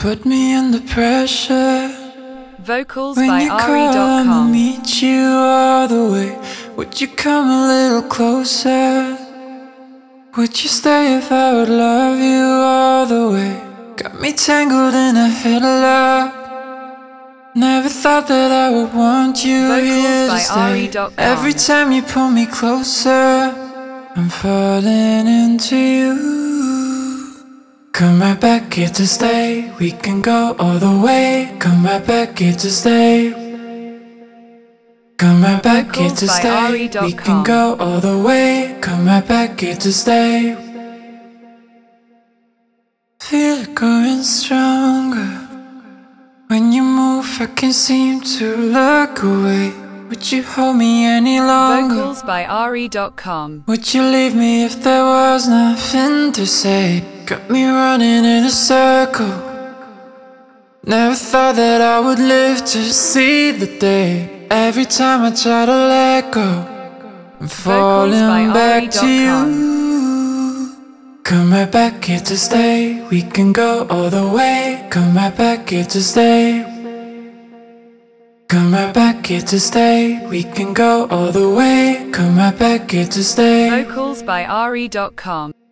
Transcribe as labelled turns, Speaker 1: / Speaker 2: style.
Speaker 1: put me under pressure.
Speaker 2: Vocals
Speaker 1: When
Speaker 2: by
Speaker 1: you call, I'ma
Speaker 2: Ari.com.
Speaker 1: meet you all the way. Would you come a little closer? Would you stay if I would love you all the way? Got me tangled in a headlock. Never thought that I would want you
Speaker 2: Vocals
Speaker 1: here to
Speaker 2: by
Speaker 1: stay.
Speaker 2: Ari.com.
Speaker 1: Every time you pull me closer, I'm falling into you. Come right back here to stay. We can go all the way. Come right back here to stay. Come right back here to
Speaker 2: Vocals by
Speaker 1: stay.
Speaker 2: Ari.com.
Speaker 1: We can go all the way. Come right back here to stay. Feel it growing stronger. When you move, I can't seem to look away. Would you hold me any longer?
Speaker 2: Vocals by Ari.com.
Speaker 1: Would you leave me if there was nothing to say? Got me running in a circle. Never thought that I would live to see the day. Every time I try to let go, I'm falling back to you. Come right back here to stay. We can go all the way. Come right back here to stay. Come right back here to stay. We can go all the way. Come right back here to stay.
Speaker 2: Vocals by Ari.com.